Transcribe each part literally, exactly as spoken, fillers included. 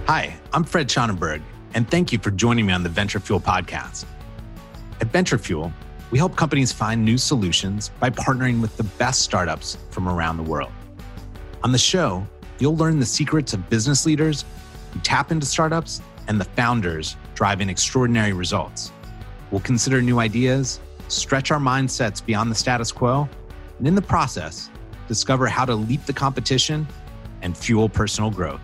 Hi, I'm Fred Schonenberg, and thank you for joining me on the Venture Fuel podcast. At Venture Fuel, we help companies find new solutions by partnering with the best startups from around the world. On the show, you'll learn the secrets of business leaders who tap into startups and the founders driving extraordinary results. We'll consider new ideas, stretch our mindsets beyond the status quo, and in the process, discover how to leap the competition and fuel personal growth.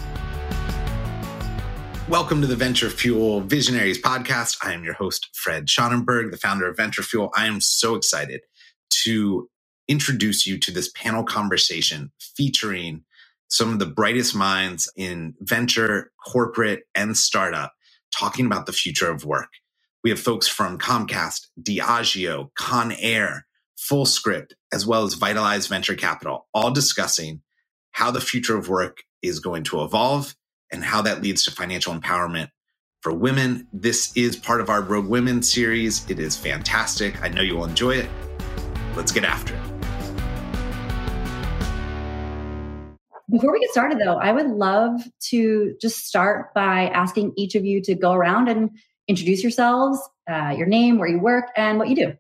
Welcome to the Venture Fuel Visionaries podcast. I am your host, Fred Schonenberg, the founder of Venture Fuel. I am so excited to introduce you to this panel conversation featuring some of the brightest minds in venture, corporate, and startup talking about the future of work. We have folks from Comcast, Diageo, Conair, Fullscript, as well as Vitalize Venture Capital, all discussing how the future of work is going to evolve and how that leads to financial empowerment for women. This is part of our Rogue Women series. It is fantastic. I know you will enjoy it. Let's get after it. Before we get started, though, I would love to just start by asking each of you to go around and introduce yourselves, uh, your name, where you work, and what you do.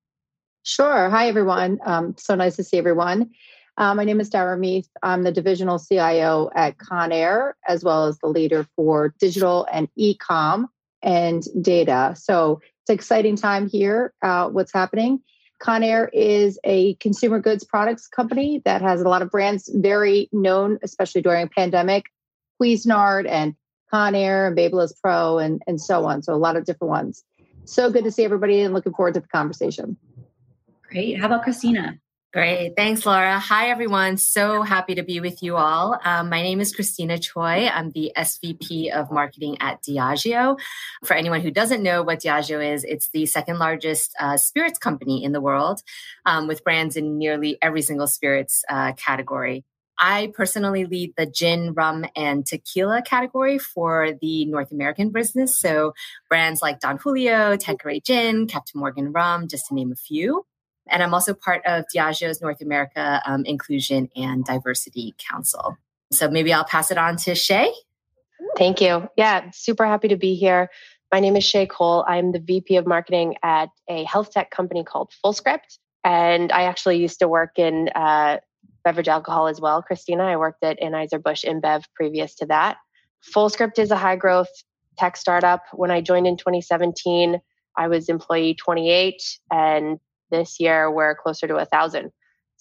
Sure. Hi, everyone. Um, so nice to see everyone. Uh, my name is Dara Meath. I'm the divisional C I O at Conair, as well as the leader for digital and e-com and data. So it's an exciting time here. Uh, what's happening? Conair is a consumer goods products company that has a lot of brands very known, especially during a pandemic. Cuisinart and Conair and Babyliss Pro and, and so on. So a lot of different ones. So good to see everybody and looking forward to the conversation. Great. How about Christina? Great. Thanks, Laura. Hi, everyone. So happy to be with you all. Um, my name is Christina Choi. I'm the S V P of marketing at Diageo. For anyone who doesn't know what Diageo is, it's the second largest uh, spirits company in the world, um, with brands in nearly every single spirits uh, category. I personally lead the gin, rum, and tequila category for the North American business. So brands like Don Julio, Tanqueray Gin, Captain Morgan Rum, just to name a few. And I'm also part of Diageo's North America um, Inclusion and Diversity Council. So maybe I'll pass it on to Shay. Thank you. Yeah, super happy to be here. My name is Shay Cole. I'm the V P of marketing at a health tech company called Fullscript. And I actually used to work in uh, beverage alcohol as well, Christina. I worked at Anheuser-Busch InBev previous to that. Fullscript is a high growth tech startup. When I joined in twenty seventeen, I was employee twenty-eight, and this year, we're closer to a thousand.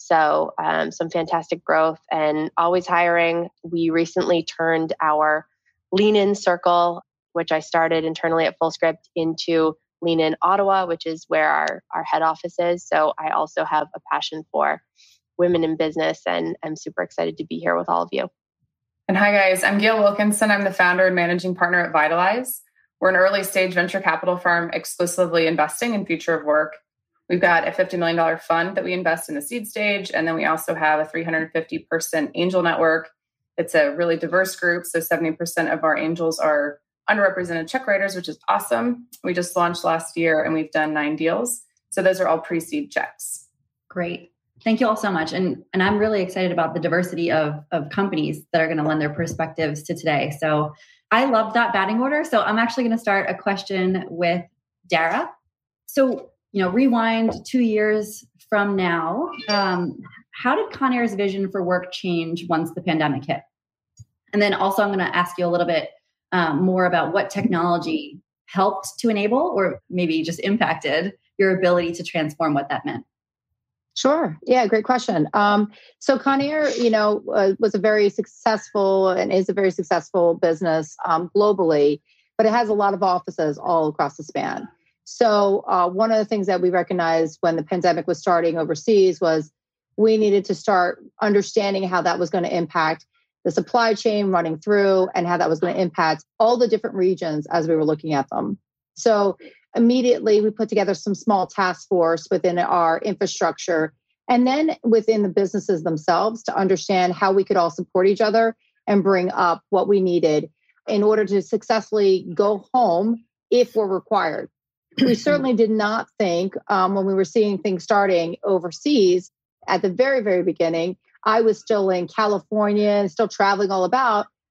So um, some fantastic growth and always hiring. We recently turned our Lean In Circle, which I started internally at Fullscript, into Lean In Ottawa, which is where our, our head office is. So I also have a passion for women in business, and I'm super excited to be here with all of you. And hi, guys. I'm Gail Wilkinson. I'm the founder and managing partner at Vitalize. We're an early stage venture capital firm exclusively investing in future of work. We've got a fifty million dollars fund that we invest in the seed stage. And then we also have a three hundred fifty person angel network. It's a really diverse group. So seventy percent of our angels are underrepresented check writers, which is awesome. We just launched last year and we've done nine deals. So those are all pre-seed checks. Great. Thank you all so much. And, and I'm really excited about the diversity of, of companies that are going to lend their perspectives to today. So I love that batting order. So I'm actually going to start a question with Dara. So You know, rewind two years from now, um, how did Conair's vision for work change once the pandemic hit? And then also I'm going to ask you a little bit um, more about what technology helped to enable or maybe just impacted your ability to transform what that meant. Sure. Yeah, great question. Um, so Conair, you know, uh, was a very successful and is a very successful business um, globally, but it has a lot of offices all across the span. So uh, one of the things that we recognized when the pandemic was starting overseas was we needed to start understanding how that was going to impact the supply chain running through and how that was going to impact all the different regions as we were looking at them. So immediately we put together some small task force within our infrastructure and then within the businesses themselves to understand how we could all support each other and bring up what we needed in order to successfully go home if we're required. We certainly did not think um, when we were seeing things starting overseas at the very, very beginning, I was still in California and still traveling all about.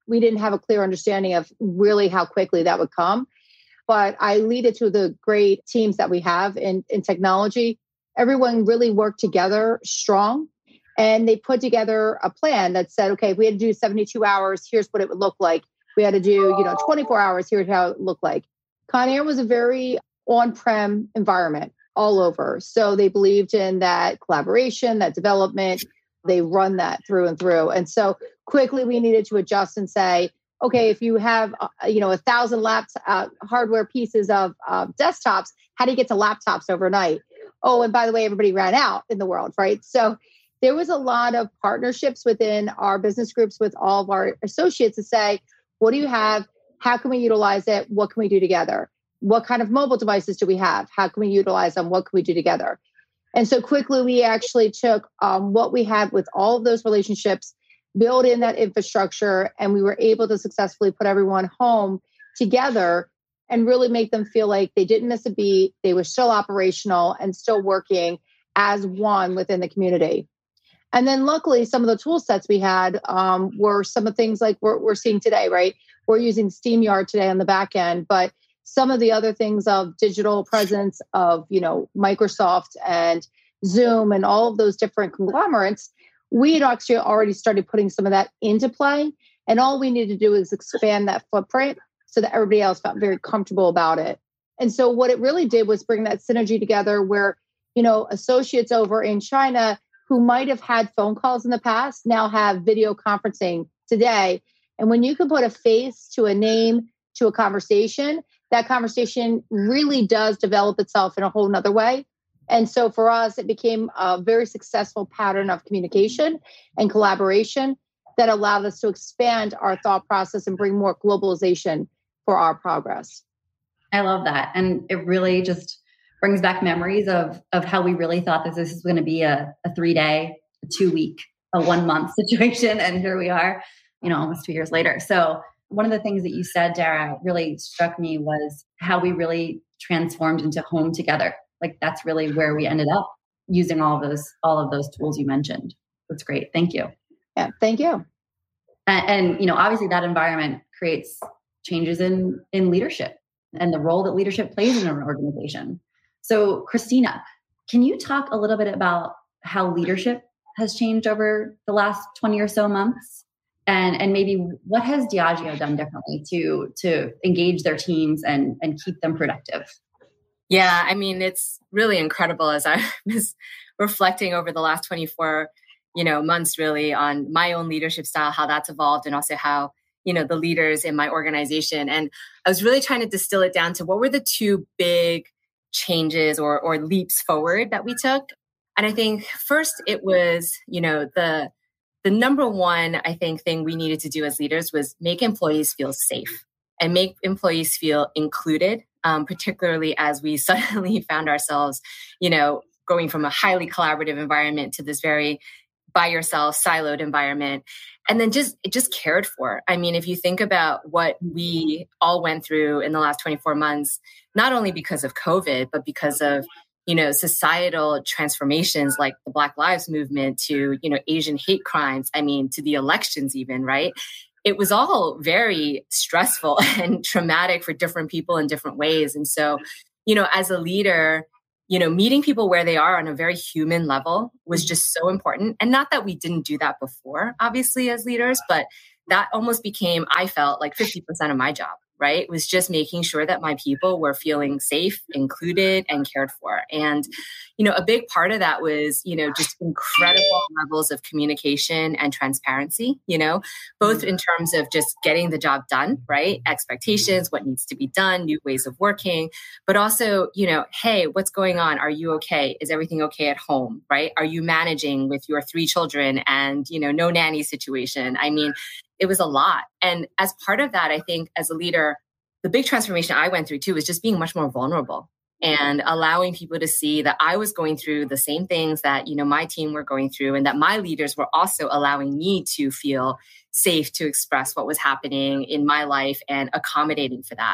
we didn't have a clear understanding of really how quickly that would come. But I lead it to the great teams that we have in, in technology. Everyone really worked together strong, and they put together a plan that said, okay, if we had to do seventy-two hours, here's what it would look like. We had to do, you know, twenty-four hours, here's how it looked like. Conair was a very on-prem environment all over. So they believed in that collaboration, that development. They run that through and through. And so quickly we needed to adjust and say, okay, if you have, uh, you know, a thousand laps, uh, hardware pieces of uh, desktops, how do you get to laptops overnight? Oh, and by the way, everybody ran out in the world, right? So there was a lot of partnerships within our business groups with all of our associates to say, what do you have? How can we utilize it? What can we do together? What kind of mobile devices do we have? How can we utilize them? What can we do together? And so quickly, we actually took um, what we had with all of those relationships, build in that infrastructure, and we were able to successfully put everyone home together and really make them feel like they didn't miss a beat. They were still operational and still working as one within the community. And then luckily, some of the tool sets we had um, were some of the things like we're, we're seeing today, right? We're using SteamYard today on the back end, but some of the other things of digital presence of, you know, Microsoft and Zoom and all of those different conglomerates, we had actually already started putting some of that into play. And all we needed to do is expand that footprint so that everybody else felt very comfortable about it. And so what it really did was bring that synergy together where, you know, associates over in China who might have had phone calls in the past now have video conferencing today. And when you can put a face to a name to a conversation, that conversation really does develop itself in a whole nother way. And so for us, it became a very successful pattern of communication and collaboration that allowed us to expand our thought process and bring more globalization for our progress. I love that. And it really just brings back memories of, of how we really thought that this was going to be a, a three-day, a two-week, a one-month situation. And here we are, you know, almost two years later. So one of the things that you said, Dara, really struck me was how we really transformed into home together. Like that's really where we ended up using all of those, all of those tools you mentioned. That's great. Thank you. Yeah, thank you. And, and you know, obviously that environment creates changes in, in leadership and the role that leadership plays in an organization. So Christina, can you talk a little bit about how leadership has changed over the last twenty or so months? And, and maybe what has Diageo done differently to, to engage their teams and, and keep them productive? Yeah, I mean, it's really incredible as I was reflecting over the last twenty-four, you know, months really on my own leadership style, how that's evolved, and also how, you know, the leaders in my organization. And I was really trying to distill it down to what were the two big changes or or leaps forward that we took. And I think first it was, you know, the the number one, I think, thing we needed to do as leaders was make employees feel safe and make employees feel included, um, particularly as we suddenly found ourselves, you know, going from a highly collaborative environment to this very by yourself, siloed environment. And then just, it just cared for. I mean, if you think about what we all went through in the last twenty-four months, not only because of COVID, but because of, you know, societal transformations like the Black Lives Movement to, you know, Asian hate crimes, I mean, to the elections even, right? It was all very stressful and traumatic for different people in different ways. And so, you know, as a leader, you know, meeting people where they are on a very human level was just so important. And not that we didn't do that before, obviously, as leaders, but that almost became, I felt like fifty percent of my job, right? It was just making sure that my people were feeling safe, included, and cared for. And, you know, a big part of that was, you know, just incredible levels of communication and transparency, you know, both in terms of just getting the job done, right? Expectations, what needs to be done, new ways of working, but also, you know, hey, what's going on? Are you okay? Is everything okay at home, right? Are you managing with your three children and, you know, no nanny situation? I mean, it was a lot. And as part of that, I think as a leader, the big transformation I went through too was just being much more vulnerable and allowing people to see that I was going through the same things that, you know, my team were going through, and that my leaders were also allowing me to feel safe to express what was happening in my life and accommodating for that.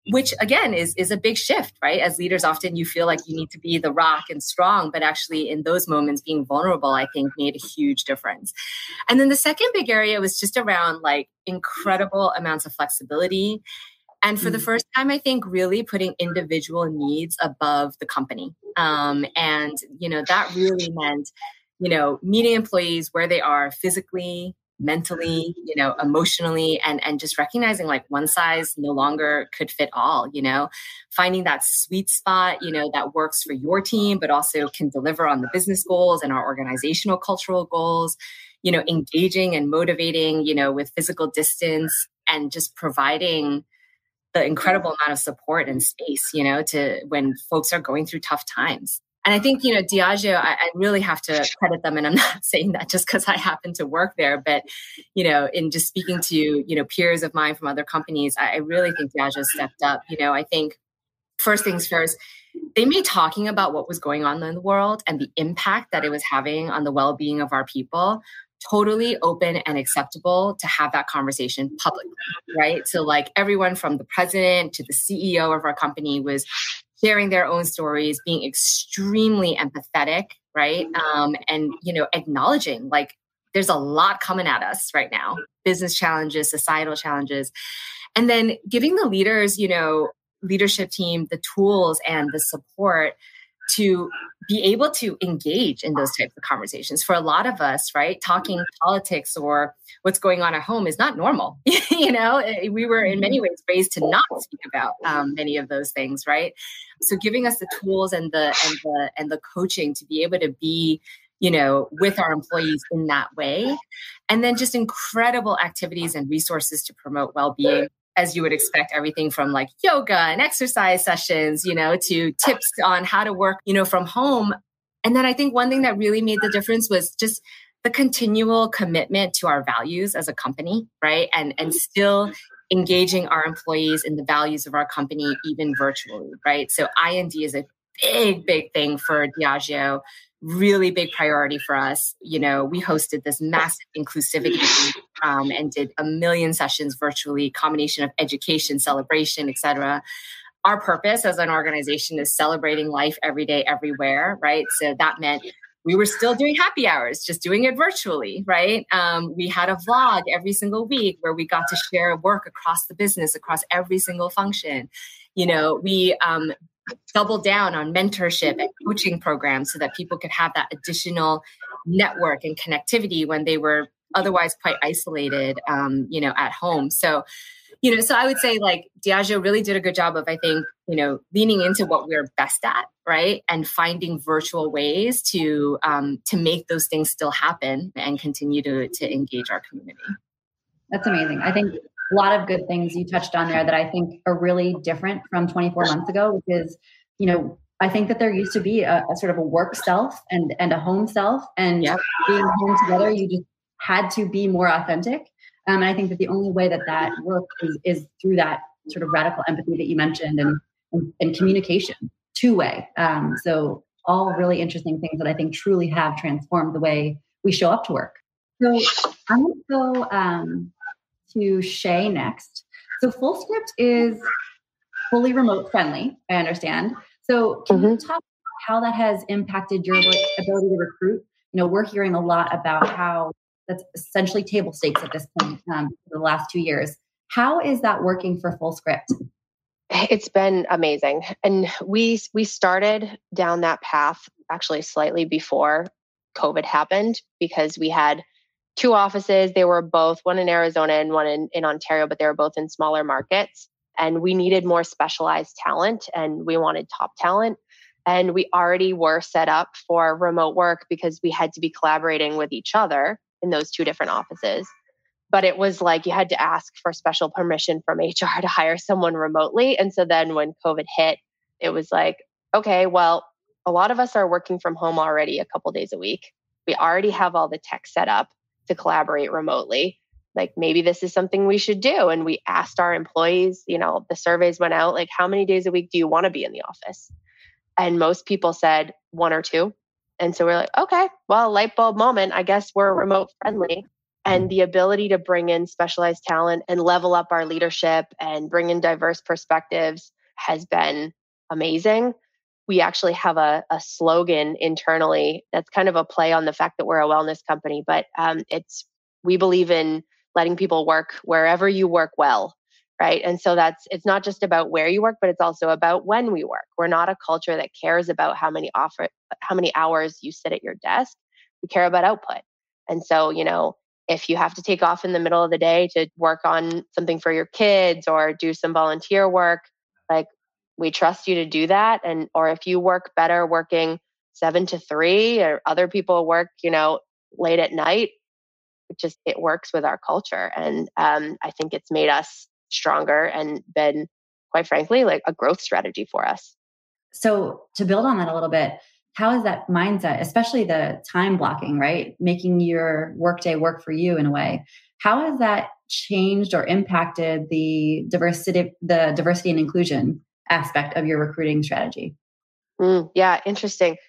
which again is, is a big shift, right? As leaders, often you feel like you need to be the rock and strong, but actually in those moments, being vulnerable, I think made a huge difference. And then the second big area was just around like incredible amounts of flexibility. And for the first time, I think really putting individual needs above the company. Um, and, you know, that really meant, you know, meeting employees where they are physically, mentally, you know, emotionally, and, and just recognizing like one size no longer could fit all, you know, finding that sweet spot, you know, that works for your team, but also can deliver on the business goals and our organizational cultural goals, you know, engaging and motivating, you know, with physical distance and just providing the incredible amount of support and space, you know, to when folks are going through tough times. And I think, you know, Diageo, I, I really have to credit them. And I'm not saying that just because I happen to work there, but, you know, in just speaking to, you know, peers of mine from other companies, I, I really think Diageo stepped up. You know, I think first things first, they made talking about what was going on in the world and the impact that it was having on the well-being of our people totally open and acceptable to have that conversation publicly, right? So like everyone from the president to the C E O of our company was sharing their own stories, being extremely empathetic, right? Um, and, you know, acknowledging like there's a lot coming at us right now, business challenges, societal challenges, and then giving the leaders, you know, leadership team, the tools and the support to be able to engage in those types of conversations. For a lot of us, right, talking politics or what's going on at home is not normal. You know, we were in many ways raised to not speak about um, many of those things, right? So giving us the tools and the and the and the coaching to be able to be, you know, with our employees in that way, and then just incredible activities and resources to promote well-being. As you would expect, everything from like yoga and exercise sessions, you know, to tips on how to work, you know, from home. And then I think one thing that really made the difference was just the continual commitment to our values as a company, right? And, and still engaging our employees in the values of our company, even virtually, right? So I N D is a big, big thing for Diageo. Really big priority for us. You know, we hosted this massive inclusivity um, and did a million sessions virtually, combination of education, celebration, et cetera. Our purpose as an organization is celebrating life every day, everywhere, right? So that meant we were still doing happy hours, just doing it virtually, right? Um, we had a vlog every single week where we got to share work across the business, across every single function. You know, we um, double down on mentorship and coaching programs so that people could have that additional network and connectivity when they were otherwise quite isolated, um, you know, at home. So, you know, so I would say like Diageo really did a good job of, I think, you know, leaning into what we're best at, right? And finding virtual ways to, um, to make those things still happen and continue to, to engage our community. That's amazing. I think a lot of good things you touched on there that I think are really different from twenty-four months ago, which is, you know, I think that there used to be a, a sort of a work self and, and a home self, and yep. being home together, you just had to be more authentic. Um, and I think that the only way that that works is, is through that sort of radical empathy that you mentioned and, and, and communication, two-way. Um, so all really interesting things that I think truly have transformed the way we show up to work. So I'm going to go um, to Shay next. So Fullscript is fully remote friendly, I understand. So can mm-hmm. you talk about how that has impacted your ability to recruit? You know, we're hearing a lot about how that's essentially table stakes at this point um, for the last two years. How is that working for Fullscript? It's been amazing. And we we started down that path actually slightly before COVID happened, because we had two offices. They were both, one in Arizona and one in, in Ontario, but they were both in smaller markets. And we needed more specialized talent and we wanted top talent. And we already were set up for remote work because we had to be collaborating with each other in those two different offices. But it was like you had to ask for special permission from H R to hire someone remotely. And so then when COVID hit, it was like, okay, well, a lot of us are working from home already a couple days a week. We already have all the tech set up to collaborate remotely. Like maybe this is something we should do. And we asked our employees, you know, the surveys went out, like, how many days a week do you want to be in the office? And most people said one or two. And so we're like, okay, well, light bulb moment, I guess we're remote friendly. And the ability to bring in specialized talent and level up our leadership and bring in diverse perspectives has been amazing. We actually have a, a slogan internally that's kind of a play on the fact that we're a wellness company, but um, it's we believe in letting people work wherever you work well, right? And so that's it's not just about where you work, but it's also about when we work. We're not a culture that cares about how many offer how many hours you sit at your desk. We care about output. And so, you know, if you have to take off in the middle of the day to work on something for your kids or do some volunteer work, like we trust you to do that. And, or if you work better working seven to three or other people work, you know, late at night, it just, it works with our culture. And um, I think it's made us stronger and been, quite frankly, like a growth strategy for us. So to build on that a little bit, how is that mindset, especially the time blocking, right? Making your workday work for you in a way. How has that changed or impacted the diversity, the diversity and inclusion aspect of your recruiting strategy? Mm, yeah, interesting.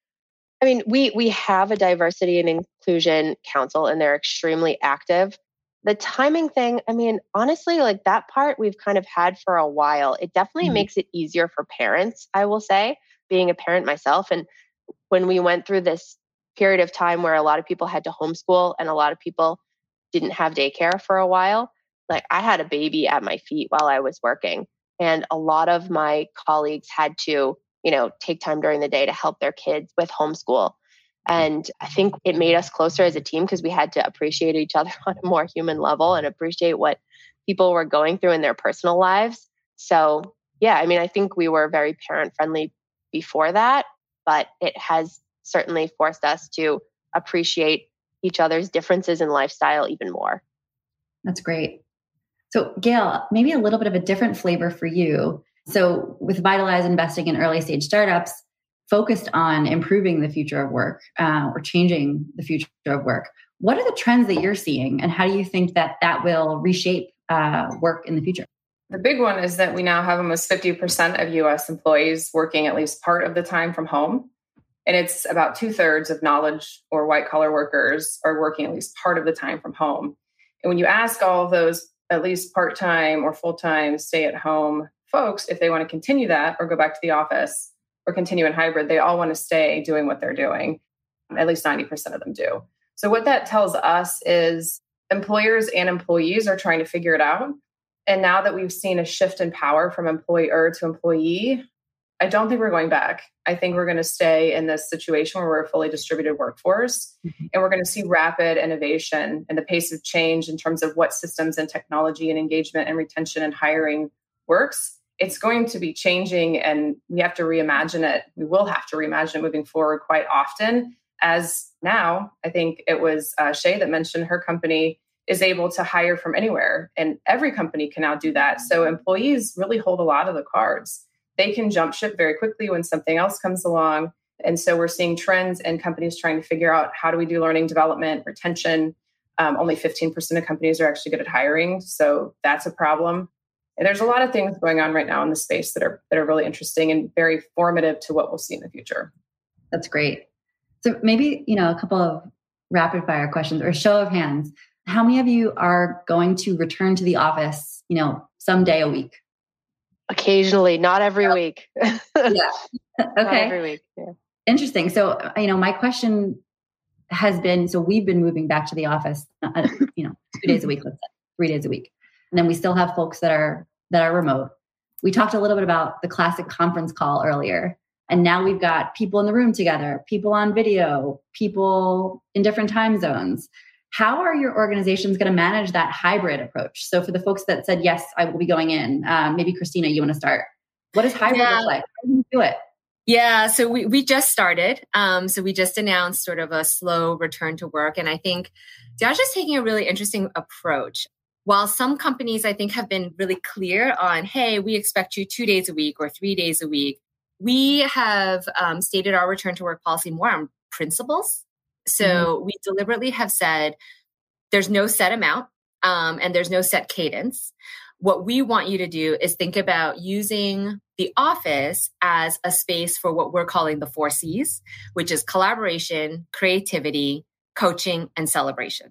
I mean, we we have a diversity and inclusion council, and they're extremely active. The timing thing, I mean, honestly, like that part we've kind of had for a while. It definitely mm-hmm. makes it easier for parents, I will say, being a parent myself. And when we went through this period of time where a lot of people had to homeschool and a lot of people didn't have daycare for a while, like I had a baby at my feet while I was working. And a lot of my colleagues had to, you know, take time during the day to help their kids with homeschool. And I think it made us closer as a team because we had to appreciate each other on a more human level and appreciate what people were going through in their personal lives. So yeah, I mean, I think we were very parent friendly before that, but it has certainly forced us to appreciate each other's differences in lifestyle even more. That's great. So Gail, maybe a little bit of a different flavor for you. So with Vitalize investing in early stage startups, focused on improving the future of work uh, or changing the future of work, what are the trends that you're seeing and how do you think that that will reshape uh, work in the future? The big one is that we now have almost fifty percent of U S employees working at least part of the time from home. And it's about two thirds of knowledge or white collar workers are working at least part of the time from home. And when you ask all of those at least part-time or full-time stay-at-home folks, if they want to continue that or go back to the office or continue in hybrid, they all want to stay doing what they're doing. At least ninety percent of them do. So what that tells us is employers and employees are trying to figure it out. And now that we've seen a shift in power from employer to employee, I don't think we're going back. I think we're going to stay in this situation where we're a fully distributed workforce, mm-hmm. and we're going to see rapid innovation and the pace of change in terms of what systems and technology and engagement and retention and hiring works. It's going to be changing and we have to reimagine it. We will have to reimagine it moving forward quite often. As now, I think it was uh, Shay that mentioned her company is able to hire from anywhere, and every company can now do that. So employees really hold a lot of the cards. They can jump ship very quickly when something else comes along. And so we're seeing trends and companies trying to figure out how do we do learning development, retention. Um, only fifteen percent of companies are actually good at hiring. So that's a problem. And there's a lot of things going on right now in the space that are that are really interesting and very formative to what we'll see in the future. That's great. So maybe, you know, a couple of rapid fire questions or show of hands. How many of you are going to return to the office, you know, someday a week? Occasionally, not every yeah. week. yeah. Okay. Not every week. Yeah. Interesting. So, you know, my question has been, so we've been moving back to the office, uh, you know, two days a week, let's say, three days a week. And then we still have folks that are, that are remote. We talked a little bit about the classic conference call earlier. And now we've got people in the room together, people on video, people in different time zones. How are your organizations going to manage that hybrid approach? So for the folks that said, yes, I will be going in, um, maybe Christina, you want to start. What does hybrid yeah. look like? How do you do it? Yeah, so we, we just started. Um, so we just announced sort of a slow return to work. And I think Diageo is taking a really interesting approach. While some companies, I think, have been really clear on, hey, we expect you two days a week or three days a week, we have um, stated our return to work policy more on principles. So mm-hmm. we deliberately have said there's no set amount um, and there's no set cadence. What we want you to do is think about using the office as a space for what we're calling the four C's, which is collaboration, creativity, coaching, and celebration.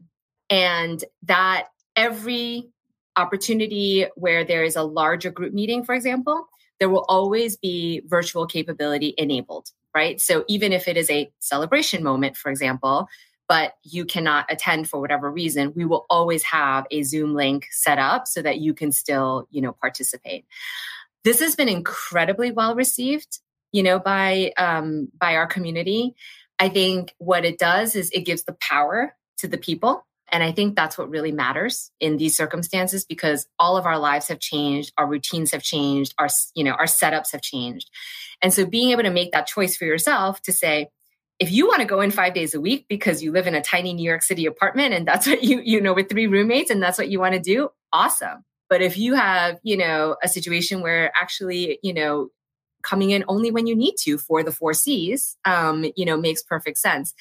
And that every opportunity where there is a larger group meeting, for example, there will always be virtual capability enabled, right? So even if it is a celebration moment, for example, but you cannot attend for whatever reason, we will always have a Zoom link set up so that you can still, you know, participate. This has been incredibly well received, you know, by um, by our community. I think what it does is it gives the power to the people. And I think that's what really matters in these circumstances, because all of our lives have changed, our routines have changed, our, you know, our setups have changed. And so being able to make that choice for yourself to say, if you want to go in five days a week because you live in a tiny New York City apartment and that's what you, you know, with three roommates and that's what you want to do, awesome. But if you have, you know, a situation where actually, you know, coming in only when you need to for the four C's, um, you know, makes perfect sense.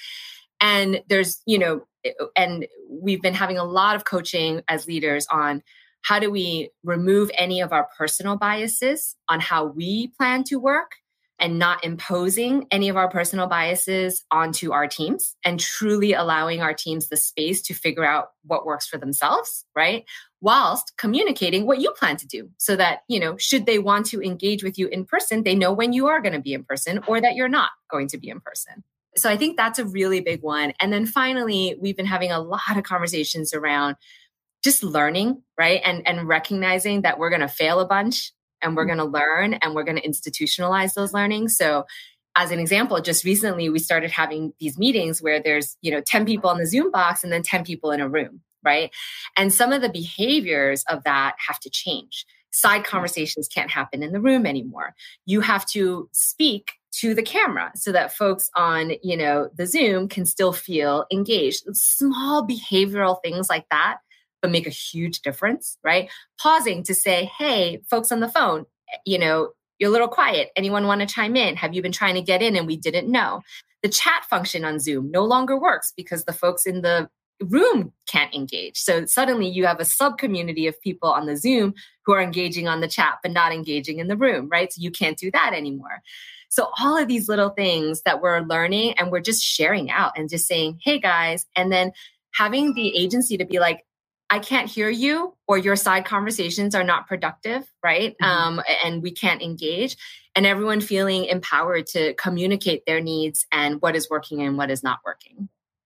And there's, you know, and we've been having a lot of coaching as leaders on how do we remove any of our personal biases on how we plan to work and not imposing any of our personal biases onto our teams and truly allowing our teams the space to figure out what works for themselves, right? Whilst communicating what you plan to do so that, you know, should they want to engage with you in person, they know when you are going to be in person or that you're not going to be in person. So I think that's a really big one. And then finally, we've been having a lot of conversations around just learning, right? And, and recognizing that we're going to fail a bunch and we're going to learn and we're going to institutionalize those learnings. So as an example, just recently, we started having these meetings where there's, you know, ten people on the Zoom box and then ten people in a room, right? And some of the behaviors of that have to change. Side conversations can't happen in the room anymore. You have to speak to the camera so that folks on, you know, the Zoom can still feel engaged. Small behavioral things like that, but make a huge difference, right? Pausing to say, hey, folks on the phone, you know, you're a little quiet. Anyone want to chime in? Have you been trying to get in and we didn't know? The chat function on Zoom no longer works because the folks in the room can't engage. So suddenly you have a sub-community of people on the Zoom who are engaging on the chat, but not engaging in the room, right? So you can't do that anymore. So all of these little things that we're learning and we're just sharing out and just saying, hey guys, and then having the agency to be like, I can't hear you or your side conversations are not productive, right? Mm-hmm. Um, and we can't engage, and everyone feeling empowered to communicate their needs and what is working and what is not working.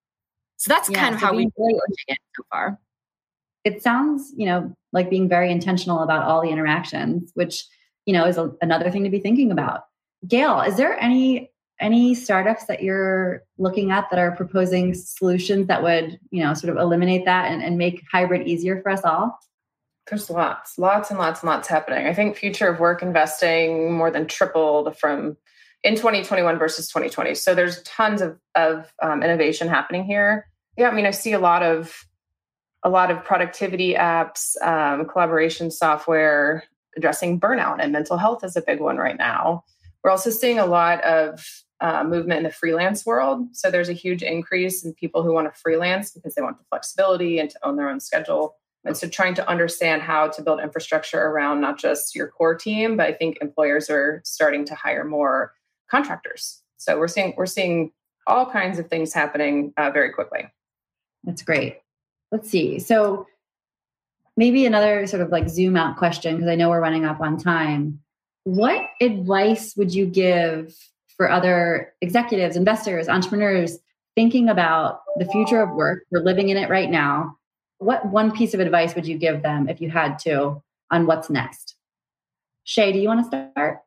So that's yeah, kind of so how we've been approaching it so far. It sounds, you know, like being very intentional about all the interactions, which, you know, is a, another thing to be thinking about. Gail, is there any any startups that you're looking at that are proposing solutions that would, you know, sort of eliminate that and, and make hybrid easier for us all? There's lots, lots and lots and lots happening. I think future of work investing more than tripled from in twenty twenty-one versus twenty twenty. So there's tons of, of um, innovation happening here. Yeah, I mean, I see a lot of a lot of productivity apps, um, collaboration software addressing burnout, and mental health is a big one right now. We're also seeing a lot of uh, movement in the freelance world. So there's a huge increase in people who want to freelance because they want the flexibility and to own their own schedule. And so trying to understand how to build infrastructure around not just your core team, but I think employers are starting to hire more contractors. So we're seeing we're seeing all kinds of things happening uh, very quickly. That's great. Let's see. So maybe another sort of like zoom out question, because I know we're running up on time. What advice would you give for other executives, investors, entrepreneurs thinking about the future of work? We're living in it right now. What one piece of advice would you give them if you had to on what's next? Shay, do you want to start?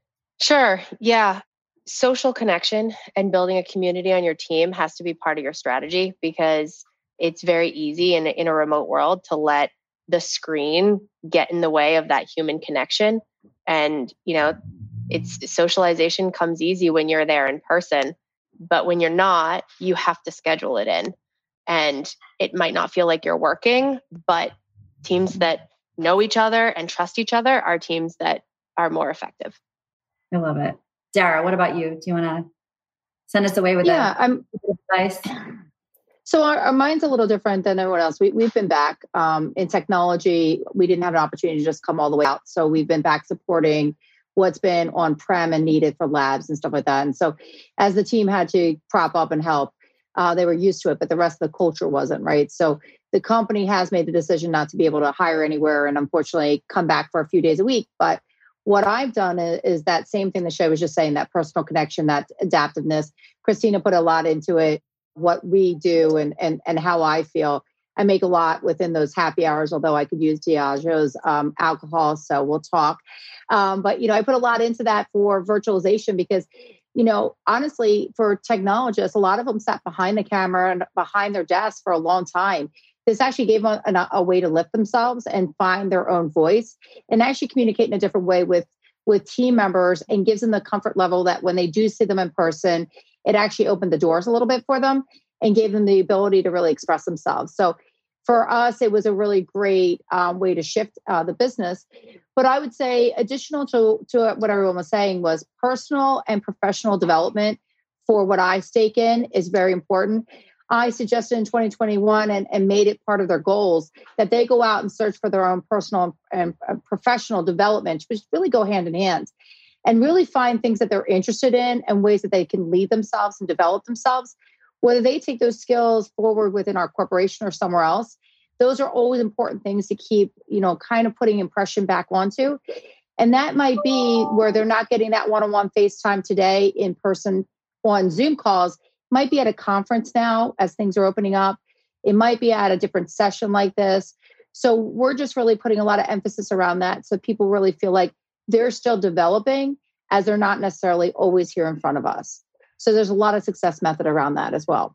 Sure. Yeah. Social connection and building a community on your team has to be part of your strategy, because it's very easy in, in a remote world to let the screen get in the way of that human connection. And, you know, it's socialization comes easy when you're there in person, but when you're not, you have to schedule it in. And it might not feel like you're working, but teams that know each other and trust each other are teams that are more effective. I love it. Dara, what about you? Do you want to send us away with yeah, that I'm, advice? So our, our mind's a little different than everyone else. We, we've been back um, in technology. We didn't have an opportunity to just come all the way out. So we've been back supporting what's been on-prem and needed for labs and stuff like that. And so as the team had to prop up and help, uh, they were used to it, but the rest of the culture wasn't, right? So The company has made the decision not to be able to hire anywhere and unfortunately come back for a few days a week. But what I've done is, is that same thing that Shay was just saying, that personal connection, that adaptiveness. Christina put a lot into it, what we do and, and, and how I feel. I make a lot within those happy hours, although I could use Diageo's um, alcohol, so we'll talk. Um, but, you know, I put a lot into that for virtualization because, you know, honestly, for technologists, a lot of them sat behind the camera and behind their desk for a long time. This actually gave them a, a way to lift themselves and find their own voice and actually communicate in a different way with, with team members, and gives them the comfort level that when they do see them in person, it actually opened the doors a little bit for them and gave them the ability to really express themselves. So for us, it was a really great um, way to shift uh, the business. But I would say additional to, to what everyone was saying was personal and professional development for what I stake in is very important. I suggested in twenty twenty-one and, and made it part of their goals that they go out and search for their own personal and uh, professional development, which really go hand in hand, and really find things that they're interested in and ways that they can lead themselves and develop themselves. Whether they take those skills forward within our corporation or somewhere else, those are always important things to keep, you know, kind of putting impression back onto. And that might be where they're not getting that one-on-one FaceTime today in person on Zoom calls, might be at a conference now as things are opening up. It might be at a different session like this. So we're just really putting a lot of emphasis around that so people really feel like they're still developing as they're not necessarily always here in front of us. So there's a lot of success method around that as well.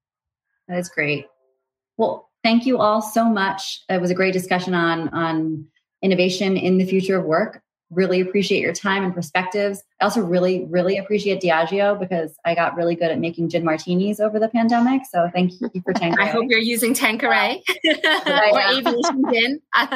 That is great. Well, thank you all so much. It was a great discussion on, on innovation in the future of work. Really appreciate your time and perspectives. I also really, really appreciate Diageo because I got really good at making gin martinis over the pandemic. So thank you for Tanqueray. I hope you're using Tanqueray or aviation gin.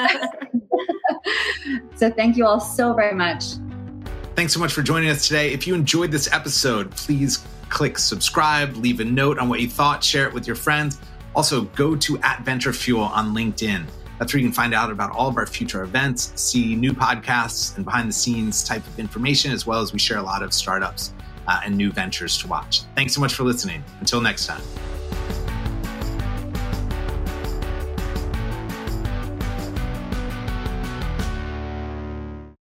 So thank you all so very much. Thanks so much for joining us today. If you enjoyed this episode, please click subscribe, leave a note on what you thought, share it with your friends. Also, go to at Venture Fuel on LinkedIn. That's where you can find out about all of our future events, see new podcasts and behind the scenes type of information, as well as we share a lot of startups uh, and new ventures to watch. Thanks so much for listening. Until next time.